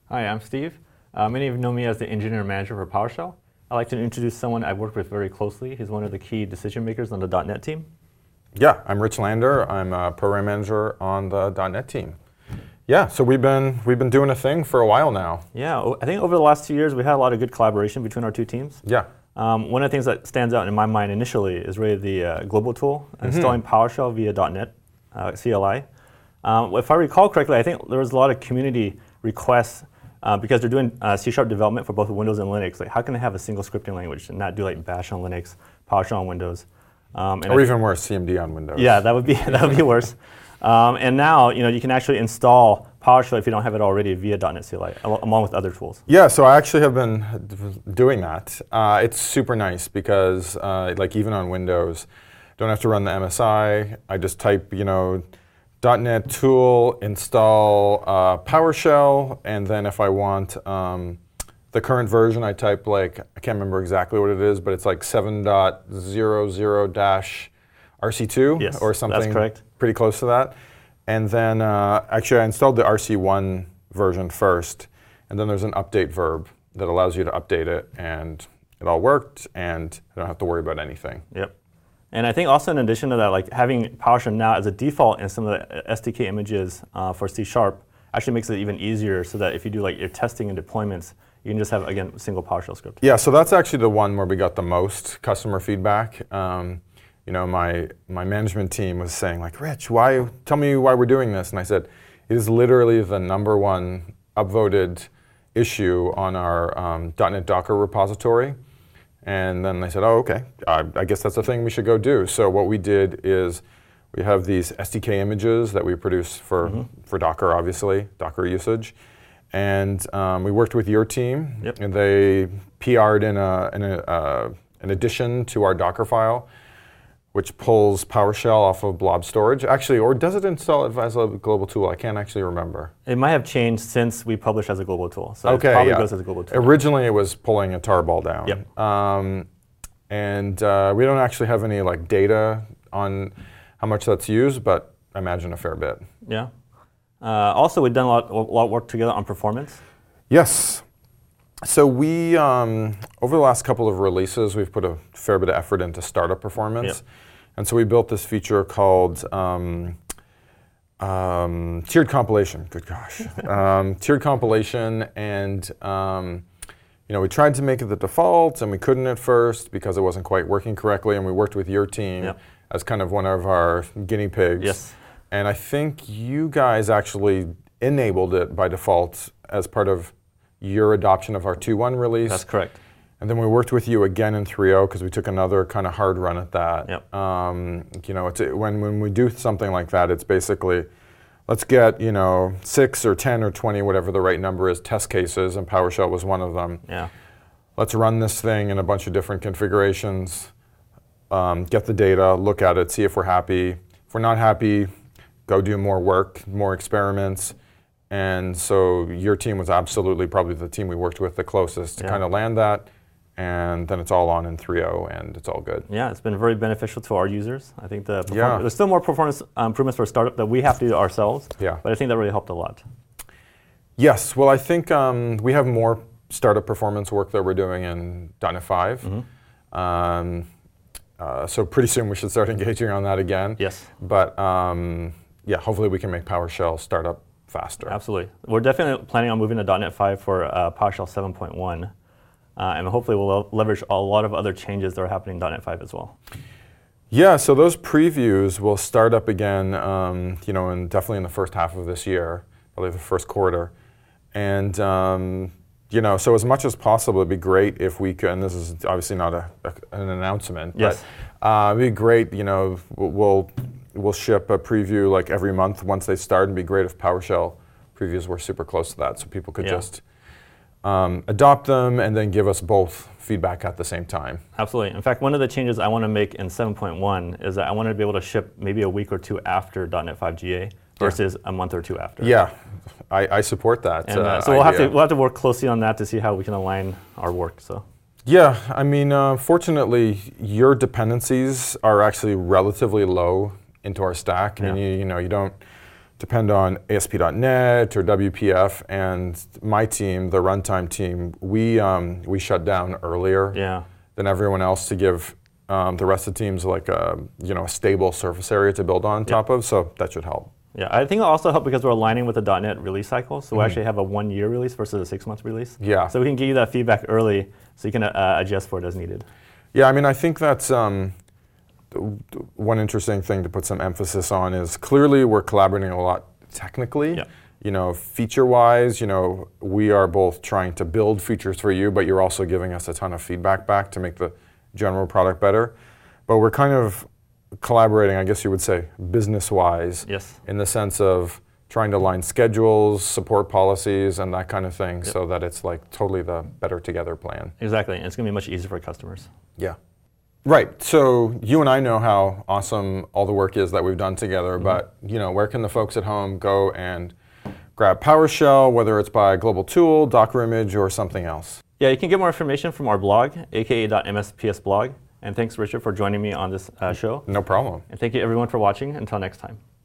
Hi, I'm Steve. Many of you know me as the engineer manager for PowerShell. I'd like to introduce someone I've worked with very closely. He's one of the key decision makers on the .NET team. Yeah, I'm Rich Lander. I'm a program manager on the .NET team. Yeah, so we've been doing a thing for a while now. Yeah, I think over the last 2 years, we had a lot of good collaboration between our two teams. Yeah. One of the things that stands out in my mind initially is really the global tool, installing PowerShell via .NET CLI. If I recall correctly, I think there was a lot of community requests because they're doing C# development for both Windows and Linux. Like, how can they have a single scripting language and not do like Bash on Linux, PowerShell on Windows? Or even worse, CMD on Windows. Yeah, that would be worse. And now, you can actually install PowerShell if you don't have it already via .NET CLI, along with other tools. Yeah, so I actually have been doing that. It's super nice because, like even on Windows, don't have to run the MSI. I just type, .NET tool, install PowerShell, and then if I want the current version, I type I can't remember exactly what it is, but it's like 7.00-RC2 or something. That's correct. Pretty close to that. And then actually I installed the RC1 version first, and then there's an update verb that allows you to update it, and it all worked, and I don't have to worry about anything. Yep. And I think also in addition to that, like having PowerShell now as a default in some of the SDK images for C# actually makes it even easier so that if you do like your testing and deployments, you can just have, again, a single PowerShell script. Yeah, so that's actually the one where we got the most customer feedback. My management team was saying like, Rich, tell me why we're doing this. And I said, it is literally the #1 upvoted issue on our .NET Docker repository. And then they said, oh, okay, I guess that's a thing we should go do. So what we did is we have these SDK images that we produce for Docker, obviously, Docker usage. And we worked with your team, and they PR'd in an addition to our Docker file, which pulls PowerShell off of blob storage. Actually, or does it install it as a global tool? I can't actually remember. It might have changed since we published as a global tool. So okay, it probably goes as a global tool. Originally, it was pulling a tarball down. Yep. And we don't actually have any data on how much that's used, but I imagine a fair bit. Yeah. Also, we've done a lot of work together on performance. Yes. So we, over the last couple of releases, we've put a fair bit of effort into startup performance. Yep. And so we built this feature called tiered compilation. Good gosh. Tiered compilation, and we tried to make it the default, and we couldn't at first because it wasn't quite working correctly, and we worked with your team as kind of one of our guinea pigs. Yes. And I think you guys actually enabled it by default as part of your adoption of our 2.1 release. That's correct. And then we worked with you again in 3.0 because we took another kind of hard run at that. Yep. When we do something like that, it's basically, let's get 6 or 10 or 20, whatever the right number is, test cases, and PowerShell was one of them. Yeah. Let's run this thing in a bunch of different configurations, get the data, look at it, see if we're happy. If we're not happy, go do more work, more experiments. And so your team was absolutely probably the team we worked with the closest to kind of land that. And then it's all on in 3.0, and it's all good. Yeah, it's been very beneficial to our users. I think there's still more performance improvements for a startup that we have to do ourselves. Yeah. But I think that really helped a lot. Yes, well, I think we have more startup performance work that we're doing in .NET 5. So pretty soon we should start engaging on that again. Yes. But hopefully we can make PowerShell start up faster. Absolutely. We're definitely planning on moving to .NET 5 for PowerShell 7.1. And hopefully we'll leverage a lot of other changes that are happening in .NET 5 as well. Yeah, so those previews will start up again, definitely in the first half of this year, probably the first quarter. And, so as much as possible, it'd be great if we could, and this is obviously not an announcement, yes. But it'd be great, we'll ship a preview like every month once they start. It'd be great if PowerShell previews were super close to that, so people could just adopt them and then give us both feedback at the same time. Absolutely. In fact, one of the changes I want to make in 7.1 is that I want to be able to ship maybe a week or two after .NET 5 GA versus a month or two after. Yeah, I support that. And so we'll have to work closely on that to see how we can align our work. So. Yeah, I mean, fortunately, your dependencies are actually relatively low into our stack. Yeah. And you depend on ASP.NET or WPF, and my team, the runtime team, we shut down earlier than everyone else to give the rest of the teams like a stable surface area to build on top of. So that should help. Yeah, I think it'll also help because we're aligning with the .NET release cycle. So we actually have a 1-year release versus a 6-month release. Yeah. So we can give you that feedback early so you can adjust for it as needed. Yeah, I mean, I think that's one interesting thing to put some emphasis on is clearly we're collaborating a lot technically. Yeah. Feature-wise, we are both trying to build features for you, but you're also giving us a ton of feedback back to make the general product better. But we're kind of collaborating, I guess you would say, business-wise, in the sense of trying to align schedules, support policies, and that kind of thing, so that it's like totally the better together plan. Exactly, and it's going to be much easier for customers. Yeah. Right, so you and I know how awesome all the work is that we've done together, but where can the folks at home go and grab PowerShell, whether it's by Global Tool, Docker Image, or something else? Yeah, you can get more information from our blog, aka.mspsblog. And thanks, Richard, for joining me on this show. No problem. And thank you, everyone, for watching. Until next time.